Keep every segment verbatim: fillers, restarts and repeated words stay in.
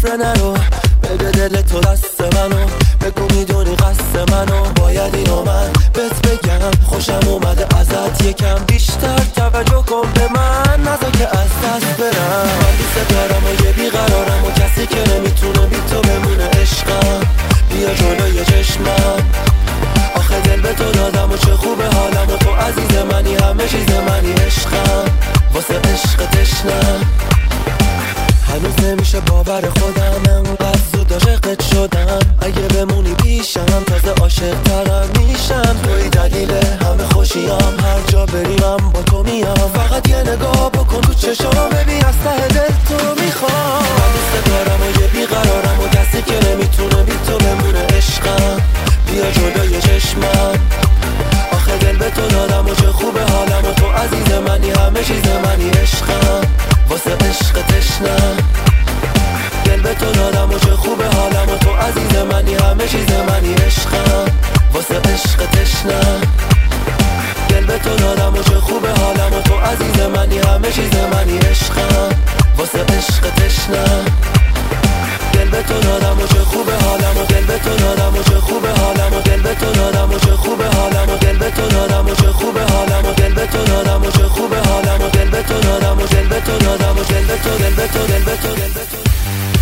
دیگه نرو، بده دل تو دست منو، بگو میدونی قصد منو. باید اینو من بهت بگم، خوشم اومده ازت یکم بیشتر توجه کن به من، نذار که از دست برم. من دوست دارم و یه بیقرارم و کسی که نمیتونه بی تو بمونه. عشقم بیا جلوی چشمم، آخه دل به تو دادم و چه خوبه حالم و تو عزیز منی، همه چیز منی. عشقم واسه عشق تشنم، هنوز نمیشه باور خودم انقدر زود عاشقت شدم. اگه بمونی پیشم تازه عاشق ترم میشم. توی دلیل همه خوشیام، هر جا بریم با تو میام. فقط یه نگاه بکن تو چشام، ببین از ته دل تو میخوام. من دوست دارم و یه بیقرارم و کسی که نمیتونه بی تو بمونه. عشقم بیا جلوی چشمم، آخه دل به تو دادم و چه خوبه حالم و تو عزیز منی، همه چیز منی. عشقم واسه عشق تشنم، دل به تو دادم و چه خوبه حالم و تو عزیز منی، همه چیز منی. عشقم واسه عشق تشنم، دل به تو دادم و چه خوبه حالم و تو عزیز منی، همه چیز منی. عشقم واسه عشق تشنم، دل به تو دادم و چه خوبه حالم و دل به تو دادم و چه خوبه حالم و دل به تو دادم و چه خوبه حالم و دل به تو دادم و چه خوبه حالم و دل به تو دادم و چه خوبه حالم و دل به تو دادم و دل به تو دادم و دل به تو دل به تو دل به تو دل به تو.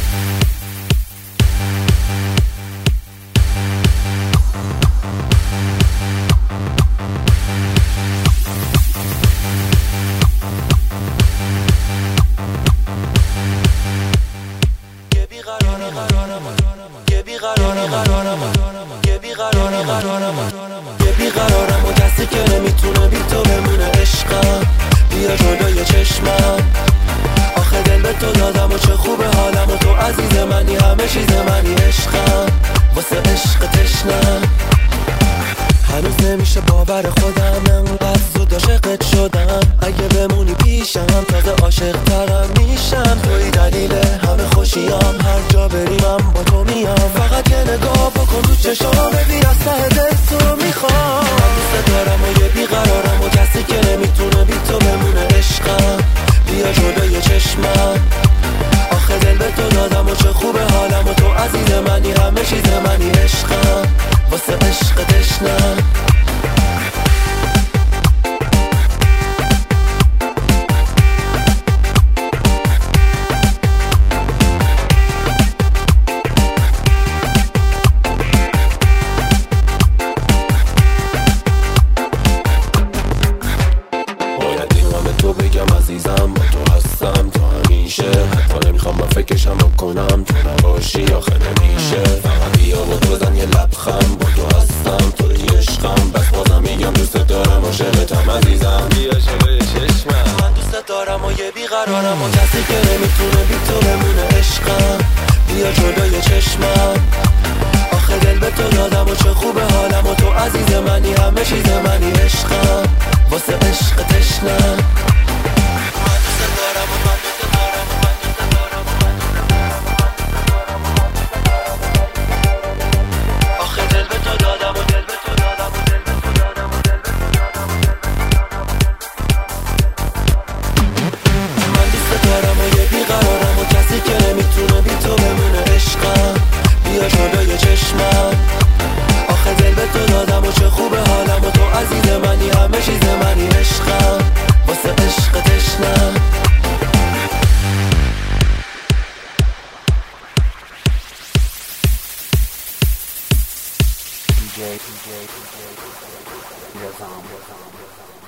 یه بیقرارم و کسی که نمیتونه بی تو بمونه. عشقم بیا جلوی چشمم، آخه دل به تو دادم و چه خوبه حالم و تو عزیز منی، همه چیز منی. عشقم واسه عشق تشنم، هنوز نمیشه باور خودم انقدر زود عاشقت شدم. اگه بمونی پیشم تازه عاشق ترم میشم. توی دلیل همه خوشیام، هر جا بریم با تو میام. فقط یه نگاه بکن تو چشام، ببین از ته دل تو میخوام. من دوست دارم و یه بیقرارم و کسی که نمیتونه بی تو بمونه. عشقم بیا جلوی چشمم، آخه دل به تو دادم و چه خوبه حالم و تو عزیز منی، همه چیز منی. عشقم واسه عشق تشنم. باید اینو به تو بگم عزیزم، با تو هستم تا همیشه. حتی نمیخوام من فکرشم بکنم تو نباشی، آخه نمیشه. فقط بیا با تو بزن یه لبخند، با تو هستم توی عشقم. بس بازم میگم دوست دارم عاشقتم عزیزم، بیا جلوی چشمم. من دوست دارم و یه بیقرارم و کسی که نمیتونه بی تو بمونه. عشقم بیا جلوی چشمم، آخه دل به تو دادم و چه خوبه حالم و تو عزیز منی، همه چیز منی. عشقم واسه عشق تشنم. من دوست دارم و من دوست دارم و من دوست دارم و من دوست دارم و من دوست دارم. آخه دل به تو دادم و دل به تو دادم و دل به تو دادم و دل به تو دادم و دل به تو دادم. من دوست دارم و یه بیقرارم و کسی که نمیتونه بی تو بمونه. عشقم بیا جلوی چشمم، آخه دل به تو دادم و چه خوبه حالم و تو عزیز منی، همه چیز منی. عشقم واسه عشق تشنم. دی جی دی جی دی جی